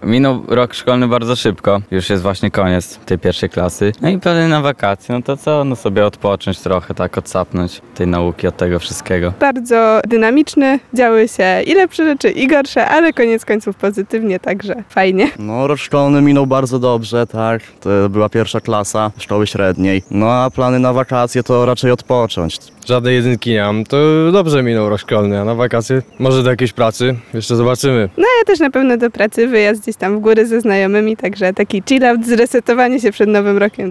Minął rok szkolny bardzo szybko, już jest właśnie koniec tej pierwszej klasy. No i plany na wakacje, no to co, no sobie odpocząć trochę, tak odsapnąć tej nauki od tego wszystkiego. Bardzo dynamiczny, działy się i lepsze rzeczy, i gorsze, ale koniec końców pozytywnie, także fajnie. No, rok szkolny minął bardzo dobrze, tak. To była pierwsza klasa szkoły średniej. No a plany na wakacje to raczej odpocząć. Żadnej jedynki nie mam, to dobrze minął rok szkolny, a na wakacje może do jakiejś pracy, jeszcze zobaczymy. No ja też na pewno do pracy, wyjazd gdzieś tam w góry ze znajomymi, także taki chill out, zresetowanie się przed nowym rokiem.